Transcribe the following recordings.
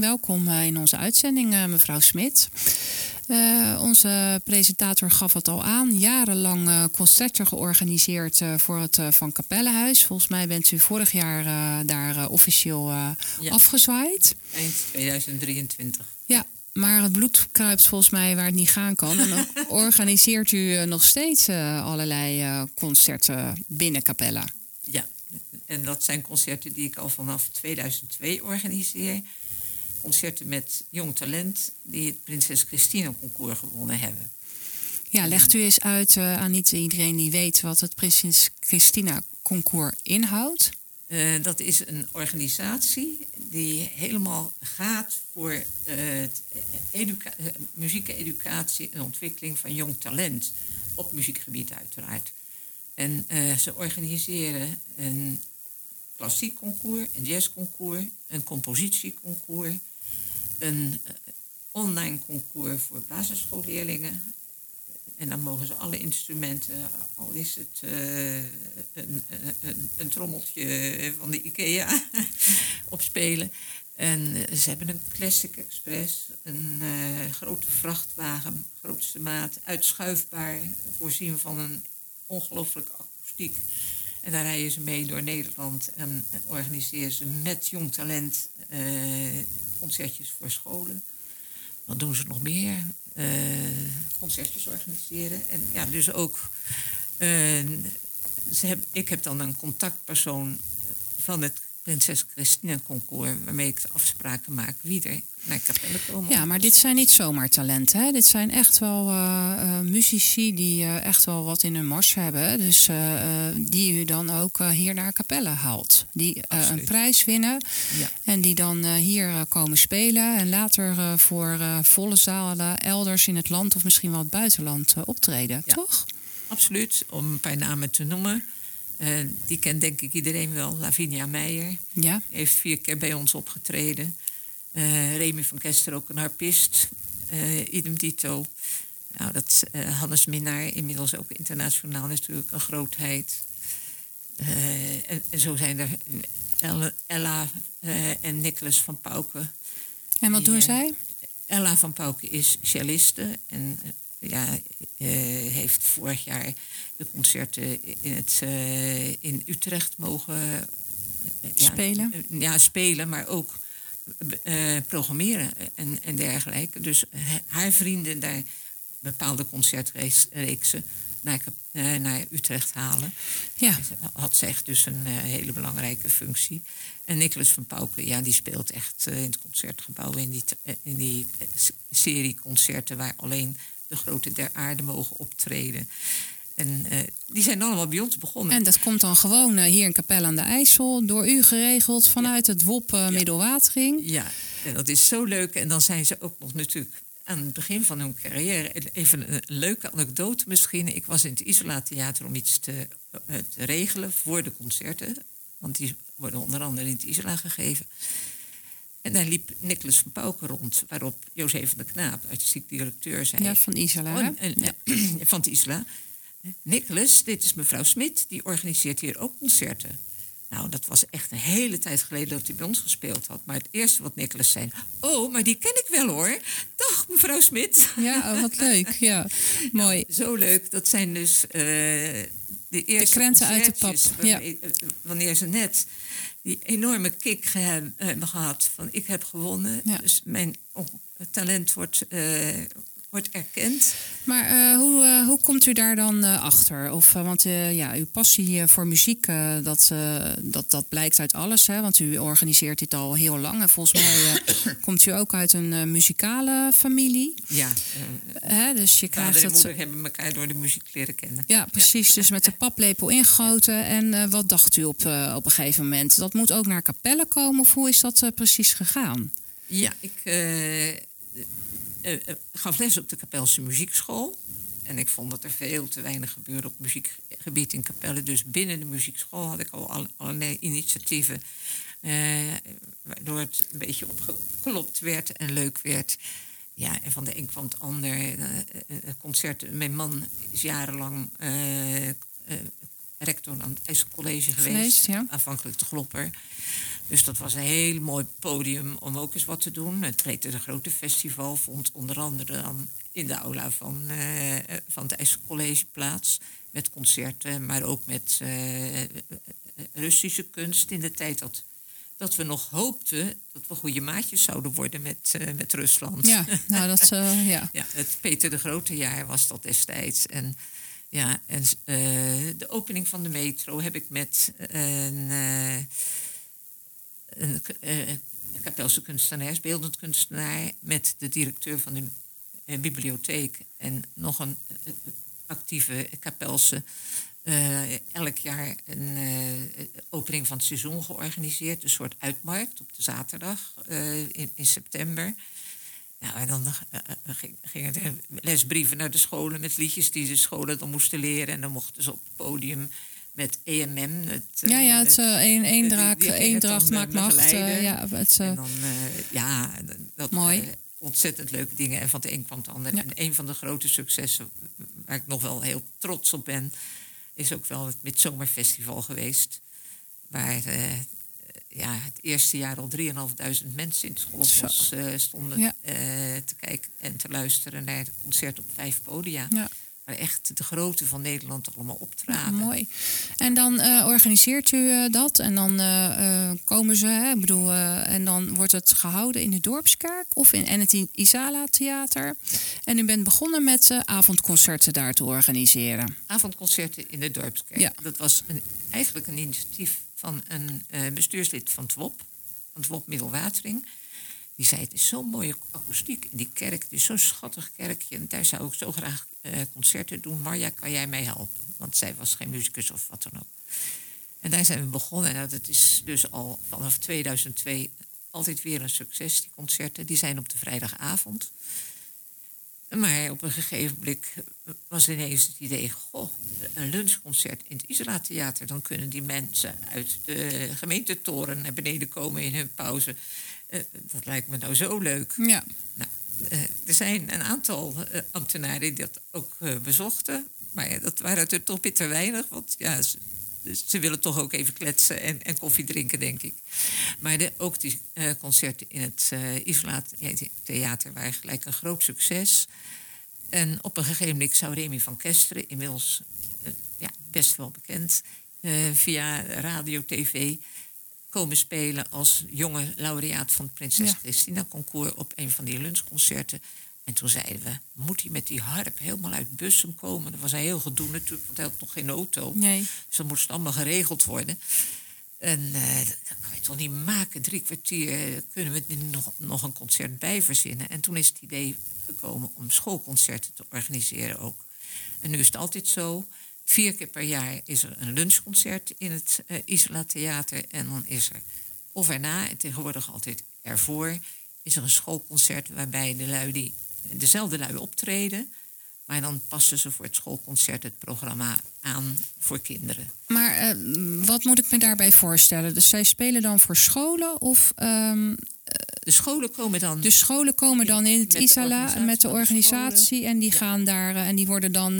Welkom in onze uitzending, mevrouw Smit. Onze presentator gaf het al aan. Jarenlang concerten georganiseerd voor het Van Capellehuis. Volgens mij bent u vorig jaar daar officieel afgezwaaid. Eind 2023. Ja, maar het bloed kruipt volgens mij waar het niet gaan kan. En ook organiseert u nog steeds allerlei concerten binnen Capella. Ja, en dat zijn concerten die ik al vanaf 2002 organiseer. Concerten met jong talent die het Prinses Christina Concours gewonnen hebben. Ja, legt u eens uit aan niet iedereen die weet wat het Prinses Christina Concours inhoudt. Dat is een organisatie die helemaal gaat voor muziekeducatie en ontwikkeling van jong talent. Op muziekgebied uiteraard. En ze organiseren een klassiek concours, een jazzconcours, een compositieconcours, een online concours voor basisschoolleerlingen. En dan mogen ze alle instrumenten, al is het een trommeltje van de IKEA, opspelen. En ze hebben een Classic Express, een grote vrachtwagen, grootste maat, uitschuifbaar, voorzien van een ongelooflijke akoestiek. En daar rijden ze mee door Nederland en organiseren ze met jong talent concertjes voor scholen. Wat doen ze nog meer? Concertjes organiseren. En ja, dus ook... ik heb dan een contactpersoon van het Prinses Christina Concours, waarmee ik de afspraken maak wie er naar Capelle komen. Ja, maar dit zijn niet zomaar talenten. Hè? Dit zijn echt wel muzici die echt wel wat in hun mars hebben. Dus die u dan ook hier naar Capelle haalt. Die een prijs winnen. Ja. En die dan hier komen spelen. En later voor volle zalen elders in het land of misschien wel het buitenland optreden. Ja. Toch? Absoluut. Om een paar namen te noemen. Die kent denk ik iedereen wel. Lavinia Meijer. Ja. Heeft 4 keer bij ons opgetreden. Remy van Kester, ook een harpist. Idem dito. Nou, Hannes Minnaar, inmiddels ook internationaal natuurlijk een grootheid. En zo zijn er Ella en Nicholas van Pauke. En wat doen zij? Ella van Pauke is celliste en... heeft vorig jaar de concerten in Utrecht mogen spelen. Spelen, maar ook programmeren en dergelijke. Dus haar vrienden daar bepaalde concertreeksen naar Utrecht halen. Ja. Had ze echt dus een hele belangrijke functie. En Nicholas van Pauke, die speelt echt in het concertgebouw in die serie concerten waar alleen de grote der aarde mogen optreden. En die zijn allemaal bij ons begonnen. En dat komt dan gewoon hier in Capelle aan de IJssel, door u geregeld vanuit het WOP Middelwatering. Ja, en dat is zo leuk. En dan zijn ze ook nog natuurlijk aan het begin van hun carrière. Even een leuke anekdote misschien. Ik was in het Isola Theater om iets te regelen voor de concerten. Want die worden onder andere in het Isola gegeven. En daar liep Nicholas van Pauke rond, waarop José van der Knaap, artistiek directeur, zei... Ja, van Isola. Van het Isola. Nicholas, dit is mevrouw Smit, die organiseert hier ook concerten. Nou, dat was echt een hele tijd geleden dat hij bij ons gespeeld had. Maar het eerste wat Nicholas zei... Oh, maar die ken ik wel hoor. Dag, mevrouw Smit. Ja, wat leuk. Ja, mooi. Nou, zo leuk. Dat zijn dus de eerste krenten uit de pap. Wanneer ze net die enorme kick hebben gehad van ik heb gewonnen. Ja. Dus mijn talent wordt erkend. Maar hoe komt u daar dan achter? Want uw passie voor muziek, dat blijkt uit alles. Hè? Want u organiseert dit al heel lang. En volgens mij komt u ook uit een muzikale familie. Ja. Dus je krijgt vader en moeder hebben elkaar door de muziek leren kennen. Ja, precies. Ja. Dus met de paplepel ingegoten. En wat dacht u op een gegeven moment? Dat moet ook naar Capelle komen? Of hoe is dat precies gegaan? Ja, ik... gaf les op de Capelse muziekschool. En ik vond dat er veel te weinig gebeurde op muziekgebied in Capelle. Dus binnen de muziekschool had ik al allerlei initiatieven. Waardoor het een beetje opgeklopt werd en leuk werd. Ja, en van de een kwam het ander. Concerten. Mijn man is jarenlang rector aan het IJsselcollege geweest. Ja. Aanvankelijk de Glopper. Dus dat was een heel mooi podium om ook eens wat te doen. Het Peter de Grote Festival vond onder andere dan in de aula van het IJsselcollege plaats. Met concerten, maar ook met Russische kunst in de tijd dat we nog hoopten dat we goede maatjes zouden worden met Rusland. Ja, nou dat ja. Ja, het Peter de Grote jaar was dat destijds. En de opening van de metro heb ik met een Kapelse kunstenaar, beeldend kunstenaar, met de directeur van de bibliotheek en nog een actieve Kapelse elk jaar een opening van het seizoen georganiseerd. Een soort uitmarkt op de zaterdag in september. Nou, en dan gingen er lesbrieven naar de scholen met liedjes die de scholen dan moesten leren. En dan mochten ze op het podium met EMM. Eendracht maakt macht. Dat mooi. Ontzettend leuke dingen. En van het een kwam het ander. Ja. En een van de grote successen waar ik nog wel heel trots op ben, is ook wel het Midzomerfestival geweest. Waar het eerste jaar al 3.500 mensen in het schoolbos stonden te kijken en te luisteren naar het concert op 5 podia. Ja. Waar echt de grote van Nederland allemaal optraden. Ja, mooi. En dan organiseert u dat en dan komen ze, en dan wordt het gehouden in de Dorpskerk of in het Isala Theater. Ja. En u bent begonnen met avondconcerten daar te organiseren. Avondconcerten in de Dorpskerk. Ja. Dat was eigenlijk een initiatief van een bestuurslid van het WOP Middelwatering. Die zei, het is zo'n mooie akoestiek in die kerk. Het is zo'n schattig kerkje. En daar zou ik zo graag concerten doen. Marja, kan jij mij helpen? Want zij was geen muzikus of wat dan ook. En daar zijn we begonnen. En dat is dus al vanaf 2002 altijd weer een succes, die concerten. Die zijn op de vrijdagavond. Maar op een gegeven moment was ineens het idee, een lunchconcert in het Isala Theater. Dan kunnen die mensen uit de gemeentetoren naar beneden komen in hun pauze. Dat lijkt me nou zo leuk. Ja. Nou, er zijn een aantal ambtenaren die dat ook bezochten. Maar dat waren er toch bitter weinig. Want ja, ze willen toch ook even kletsen en koffie drinken, denk ik. Maar ook die concerten in het Isala Theater waren gelijk een groot succes. En op een gegeven moment zou Remy van Kesteren, inmiddels best wel bekend, via radio, tv, komen spelen als jonge laureaat van het Prinses Christina Concours op een van die lunchconcerten. En toen zeiden we, moet hij met die harp helemaal uit Bussum komen? Dat was een heel gedoe natuurlijk, want hij had nog geen auto. Nee. Dus dat moest allemaal geregeld worden. En dat kan je toch niet maken, 3 kwartier kunnen we er nog een concert bij verzinnen. En toen is het idee gekomen om schoolconcerten te organiseren ook. En nu is het altijd zo, 4 keer per jaar is er een lunchconcert in het Isala Theater. En dan is er, of erna, en tegenwoordig altijd ervoor, is er een schoolconcert waarbij dezelfde lui optreden. Maar dan passen ze voor het schoolconcert het programma aan voor kinderen. Maar wat moet ik me daarbij voorstellen? Dus zij spelen dan voor scholen of... De scholen komen dan in het Isala met de organisatie en die gaan daar en die worden dan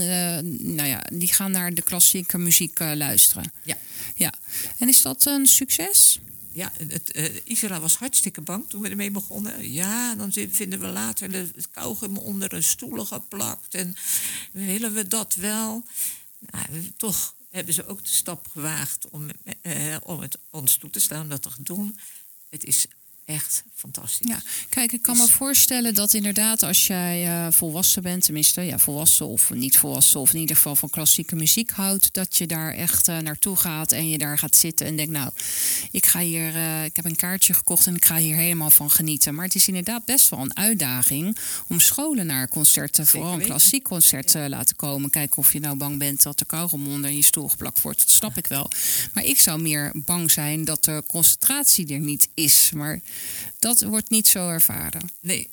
die gaan naar de klassieke muziek luisteren. Ja. En is dat een succes? Ja, het Isala was hartstikke bang toen we ermee begonnen. Ja, dan vinden we later het kauwgum onder de stoelen geplakt. En willen we dat wel? Nou, toch hebben ze ook de stap gewaagd om het ons toe te staan, om dat te doen. Het is echt fantastisch. Ja, kijk, ik kan me voorstellen dat inderdaad als jij volwassen bent, tenminste volwassen of niet volwassen, of in ieder geval van klassieke muziek houdt, dat je daar echt naartoe gaat en je daar gaat zitten en denkt, nou, ik heb een kaartje gekocht en ik ga hier helemaal van genieten. Maar het is inderdaad best wel een uitdaging om scholen naar concerten, vooral een klassiek concert te laten komen. Kijken of je nou bang bent dat de kauwgom onder je stoel geplakt wordt. Dat snap ik wel. Maar ik zou meer bang zijn dat de concentratie er niet is. Maar dat wordt niet zo ervaren. Nee.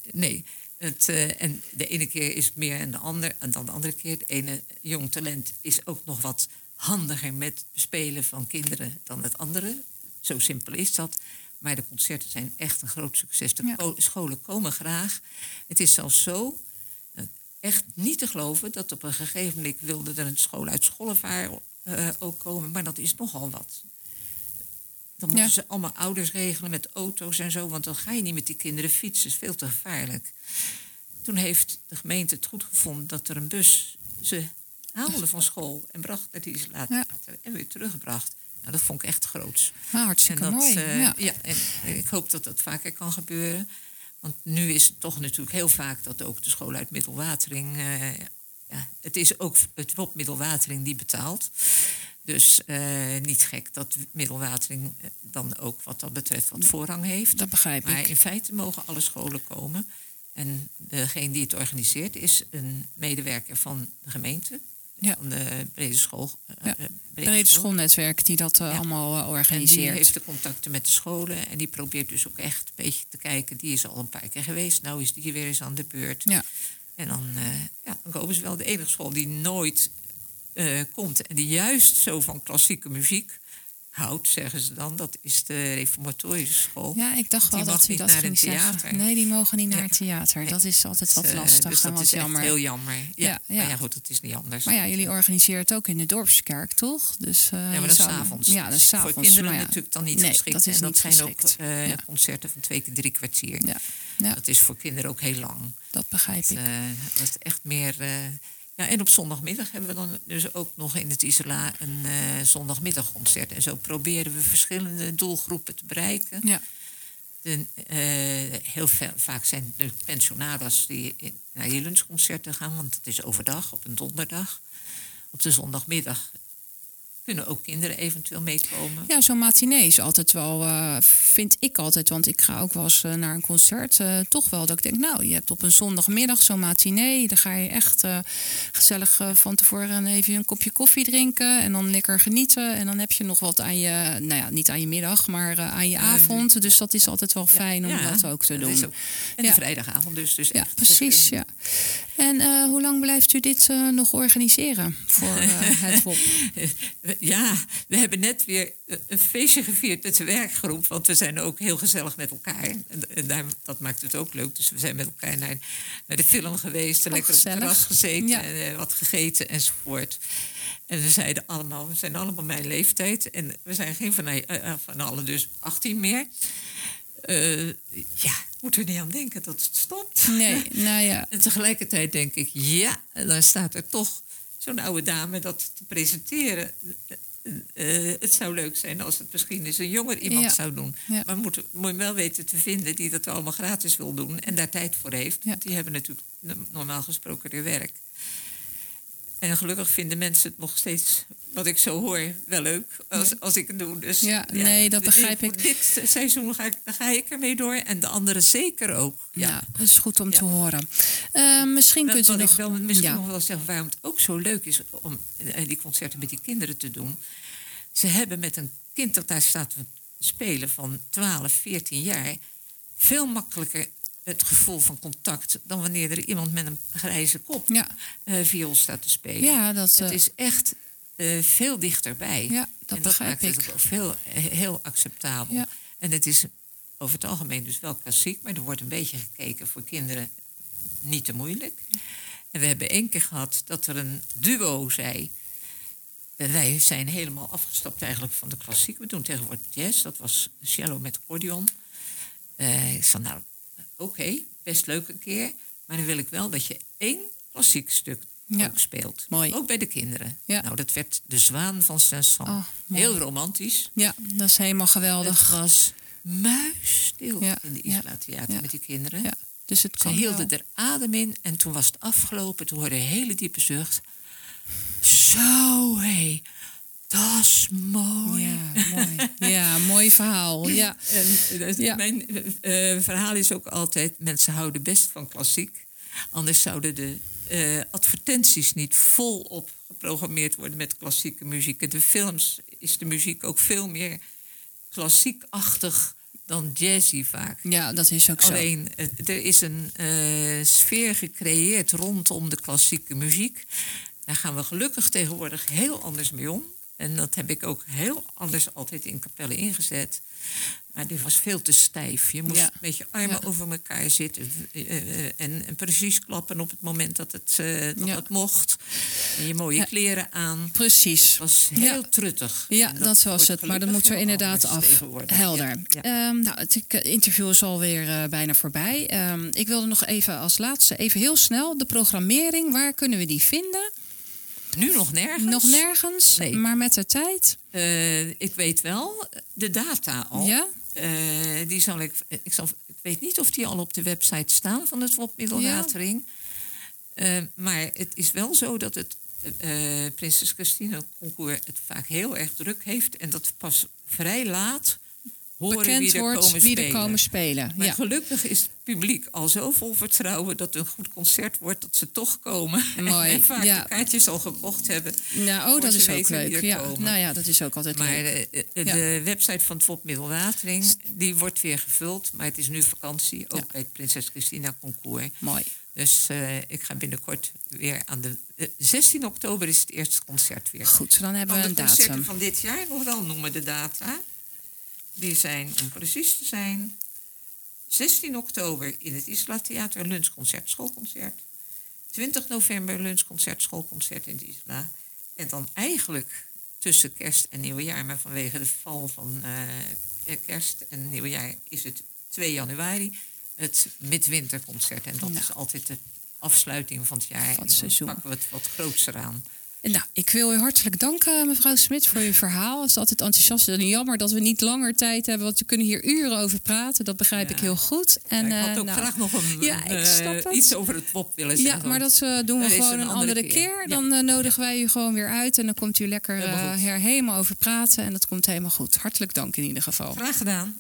En de ene keer is het meer en dan de andere keer. Het ene jong talent is ook nog wat handiger met spelen van kinderen dan het andere. Zo simpel is dat. Maar de concerten zijn echt een groot succes. De scholen komen graag. Het is zelfs zo, echt niet te geloven, dat op een gegeven moment wilde er een school uit Schollevaar ook komen. Maar dat is nogal wat. Dan moeten ze allemaal ouders regelen met auto's en zo. Want dan ga je niet met die kinderen fietsen. Dat is veel te gevaarlijk. Toen heeft de gemeente het goed gevonden dat er een bus ze haalde van school en bracht naar die isolatie en weer teruggebracht. Nou, dat vond ik echt groots. Hartstikke mooi. En ik hoop dat dat vaker kan gebeuren. Want nu is het toch natuurlijk heel vaak dat ook de school uit Middelwatering... het is ook het WOP Middelwatering die betaalt. Dus niet gek dat Middelwatering dan ook wat dat betreft wat voorrang heeft. Dat begrijp ik. Maar in feite mogen alle scholen komen. En degene die het organiseert is een medewerker van de gemeente. Van de Brede School. Brede Schoolnetwerk die dat allemaal organiseert. En die heeft de contacten met de scholen. En die probeert dus ook echt een beetje te kijken. Die is al een paar keer geweest. Nou is die weer eens aan de beurt. Ja. En dan komen ze wel. De enige school die nooit komt. En die juist zo van klassieke muziek houdt, zeggen ze dan. Dat is de reformatorische school. Ja, ik dacht wel dat u dat ging zeggen. Nee, die mogen niet naar het theater. Nee. Dat is altijd wat lastig dus en wat jammer. Heel jammer. Ja. Maar goed, het is niet anders. Maar ja, jullie organiseren het ook in de dorpskerk, toch? Dus, maar dat is 's avonds. Ja, dat is 's avonds. Voor kinderen natuurlijk dan niet geschikt. Dat is en dat niet zijn geschikt. ook concerten van 2 keer 3 kwartier. Ja. Dat is voor kinderen ook heel lang. Dat begrijp ik. Dat is echt meer... en op zondagmiddag hebben we dan dus ook nog in het Isola een zondagmiddagconcert. En zo proberen we verschillende doelgroepen te bereiken. Ja. Heel vaak zijn het natuurlijk pensionadas die naar je lunchconcerten gaan, want het is overdag op een donderdag. Op de zondagmiddag kunnen ook kinderen eventueel meekomen. Ja, zo'n matinee is altijd wel, vind ik altijd... want ik ga ook wel eens naar een concert. Toch wel dat ik denk, nou, je hebt op een zondagmiddag zo'n matinee. Dan ga je echt gezellig van tevoren even een kopje koffie drinken... en dan lekker genieten. En dan heb je nog wat aan je, nou ja, niet aan je middag... maar aan je avond. Dus dat is altijd wel fijn om dat ook te doen. Ook. En de vrijdagavond dus ja, echt precies, ja. En hoe lang blijft u dit nog organiseren voor het WOP? Ja, we hebben net weer een feestje gevierd met de werkgroep. Want we zijn ook heel gezellig met elkaar. En dat maakt het ook leuk. Dus we zijn met elkaar naar de film geweest. Lekker op het terras gezeten. En wat gegeten enzovoort. En we zeiden allemaal, we zijn allemaal mijn leeftijd. En we zijn geen van allen dus 18 meer. Moeten we niet aan denken dat het stopt. Nee, nou ja. En tegelijkertijd denk ik, dan staat er toch zo'n oude dame dat te presenteren. Het zou leuk zijn als het misschien eens een jonger iemand zou doen. Ja. Maar moet je wel weten te vinden die dat allemaal gratis wil doen en daar tijd voor heeft. Ja. Want die hebben natuurlijk normaal gesproken weer werk. En gelukkig vinden mensen het nog steeds, wat ik zo hoor, wel leuk als ik het doe. Dus, nee, dat begrijp ik. Dit seizoen ga ik ermee door en de anderen zeker ook. Ja, dat is goed om te horen. Misschien kunt u nog... Ik wil misschien nog wel zeggen waarom het ook zo leuk is om die concerten met die kinderen te doen. Ze hebben met een kind dat daar staat te spelen van 12, 14 jaar... veel makkelijker het gevoel van contact dan wanneer er iemand met een grijze kop viool staat te spelen. Ja, het is echt veel dichterbij. Ja, dat begrijp ik. Het maakt het ook heel acceptabel. Ja. En het is over het algemeen dus wel klassiek, maar er wordt een beetje gekeken voor kinderen niet te moeilijk. En we hebben 1 keer gehad dat er een duo zei... wij zijn helemaal afgestapt eigenlijk van de klassiek. We doen tegenwoordig jazz, dat was cello met accordeon. Ik zei, nou, oké, best leuk een keer. Maar dan wil ik wel dat je 1 klassiek stuk ook speelt. Mooi. Ook bij de kinderen. Ja. Nou, dat werd De Zwaan van Saint-Saëns. Heel romantisch. Ja, dat is helemaal geweldig. Het was muisstil in de Isla Theater met die kinderen. Ja. Dus ze hielden er adem in en toen was het afgelopen. Toen hoorde je een hele diepe zucht. Zo, hé. Dat is mooi. Ja, mooi. Ja, mooi verhaal. Ja. Mijn verhaal is ook altijd... mensen houden best van klassiek. Anders zouden de advertenties niet volop geprogrammeerd worden... met klassieke muziek. In de films is de muziek ook veel meer klassiekachtig dan jazzy vaak. Ja, dat is ook zo. Alleen, er is een sfeer gecreëerd rondom de klassieke muziek. Daar gaan we gelukkig tegenwoordig heel anders mee om. En dat heb ik ook heel anders altijd in Capelle ingezet. Maar die was veel te stijf. Je moest met je armen over elkaar zitten. En precies klappen op het moment dat het mocht. En je mooie kleren aan. Precies. Het was heel truttig. Ja, dat was het. Maar dat moet er inderdaad af. Helder. Het interview is alweer bijna voorbij. Ik wilde nog even als laatste, even heel snel, de programmering. Waar kunnen we die vinden? Nu nog nergens. Nog nergens, nee. Maar met de tijd? Ik weet wel, de data al. Ja? Die ik weet niet of die al op de website staan van het WOP Middelratering. Maar het is wel zo dat het Prinses Christina Concours het vaak heel erg druk heeft. En dat pas vrij laat horen wie er komen spelen. Maar gelukkig is het publiek al zo vol vertrouwen dat het een goed concert wordt, dat ze toch komen. Mooi. En vaak de kaartjes al gekocht hebben. Nou, dat is ook leuk. Dat is ook altijd leuk. Maar de website van het WOP Middelratering, die wordt weer gevuld. Maar het is nu vakantie, ook bij het Prinses Christina Concours. Mooi. Dus ik ga binnenkort weer aan de 16 oktober is het eerste concert weer. Goed, dan hebben we een datum. De concerten van dit jaar nog wel noemen de data. Die zijn, om precies te zijn, 16 oktober in het Isla Theater lunchconcert, schoolconcert. 20 november lunchconcert, schoolconcert in het Isla. En dan eigenlijk tussen kerst en nieuwjaar, maar vanwege de val van kerst en nieuwjaar is het 2 januari... het midwinterconcert. En dat is altijd de afsluiting van het jaar. Van het seizoen. Dan pakken we het wat grootser aan. Nou, ik wil u hartelijk danken, mevrouw Smit, voor uw verhaal. Het is altijd enthousiast en jammer dat we niet langer tijd hebben, want we kunnen hier uren over praten. Dat begrijp ik heel goed. En, ik had ook graag nog iets over het WOP willen zeggen. Ja, maar dat doen we gewoon een andere keer. Dan nodigen wij u gewoon weer uit en dan komt u lekker helemaal over praten. En dat komt helemaal goed. Hartelijk dank in ieder geval. Graag gedaan.